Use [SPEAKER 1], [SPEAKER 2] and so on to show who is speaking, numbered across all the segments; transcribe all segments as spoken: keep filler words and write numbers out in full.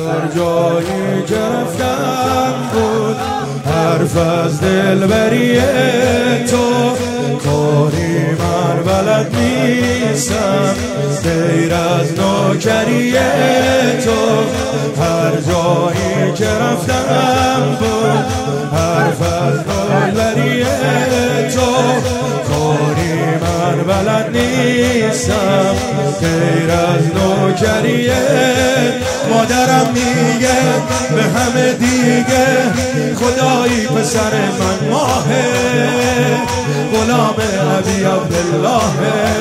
[SPEAKER 1] هر جایی که رفتم بود حرف از دلبری تو، کاری من بلد نیستم غیر از نوکری تو. هر جایی که رفتم بود حرف از دلبری تو، کاری من بلد نیستم غیر از نوکری. مادرم میگه به همه دیگه خدایی پسر من ماهه، غلام ابی عبدالله،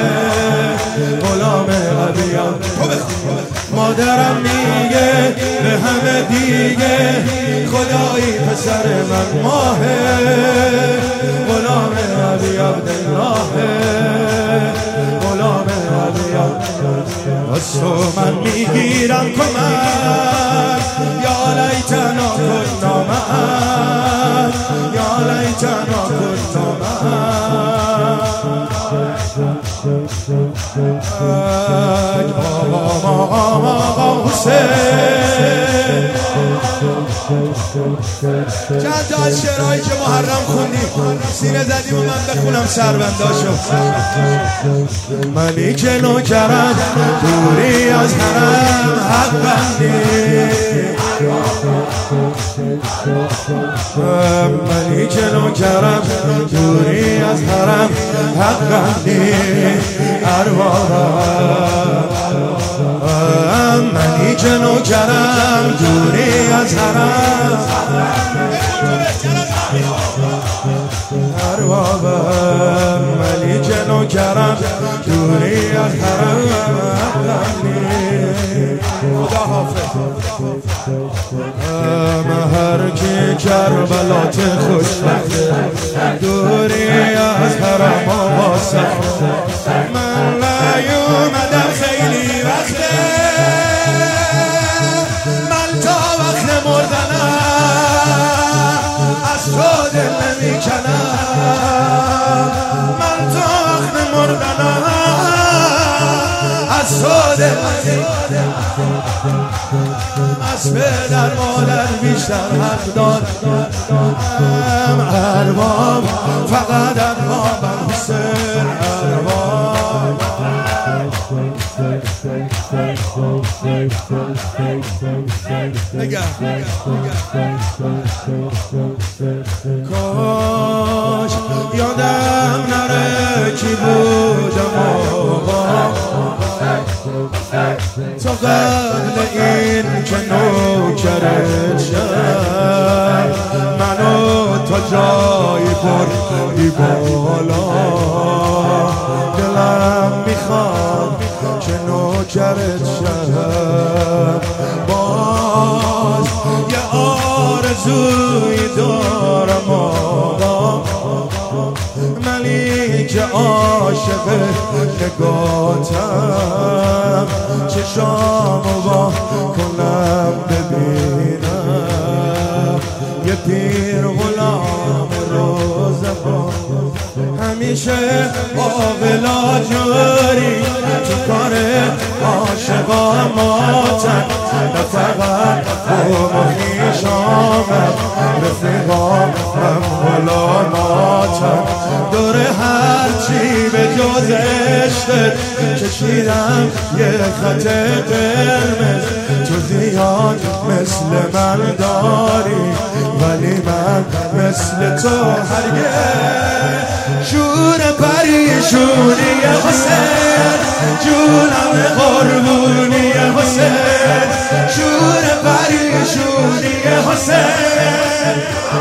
[SPEAKER 1] غلام ابی عبدالله. مادرم میگه به همه دیگه خدایی پسر من ماهه، غلام ابی عبدالله، غلام ابی عبدالله. از تو من میگیرم کمک، یا لیتنا کنا معا، یا لیتنا کنا معا. آقا آقا حسین. چند تا از شعرهایی که محرم خوندیم سینه زدیم و من بخونم سرونداشو. منی که نوکرم دوری از حرم حق بندی، منی که نوکرم دوری از حرم حق بندی اربابم. منی که نوکرم دوری از حرم اربابم، منی که نوکرم دوری از حرم حق بندی. خدا حافظ. هر کی کربلات خوشبخته دوری از حرم آقا سخته. من نیومدم خیلی وقته، من تا وقت مردنم از تو دل نمیکنم، من تا وقت مردنم از تو دل نمیکنم. از پدر مادر بیشتر حق دارم ارباب، فقط اربابم حسین ارباب. نگه کاش یادم نره کی بودم آقا، تا قبل این که نوکرت شد منو تا جایی بردی بالا. دلم میخواد که نوکرت شد، باز یه آرزوی دارم آقا، منی که عاشق نگاتم چشامو با کنم ببینم. یه پیر غلام روزبان همیشه عاقلا جاری تو کار عاشقاماتن، نه فقط با خویشامن رفیقام هم غلاماتن. دور هرچی به جز عشقت کشیدم یه خط قرمز، تو زیاد مثل من داری ولی من مثل تو هرگز. شور پریشونی حسین، جونم قربونی حسین، شور پریشونی حسین.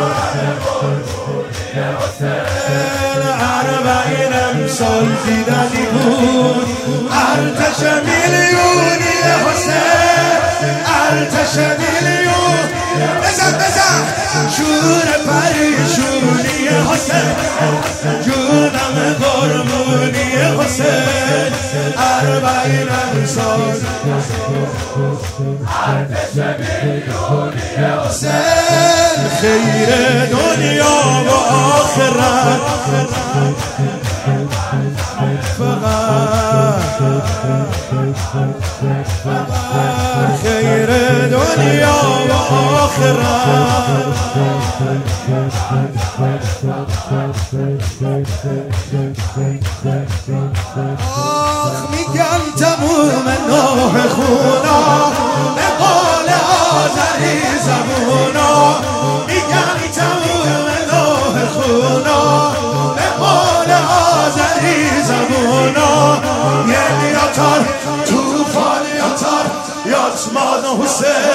[SPEAKER 1] اربعین امسال دیدنی بود ارتش میلیونی حسین، ارتش میلیون. بزن بزن شور پریشونی حسین، جونم قربونی حسین. اربعین امسال ارتش میلیونی حسین. خیر دنیا و آخرت فقط خیر دنیا و آخرت آخ میگم تموم نوح خونا به قول آذری زبونا میگم تموم نوح خونا به قول آذری زبونا یه میاتر توفان یاتر یاتمان حسین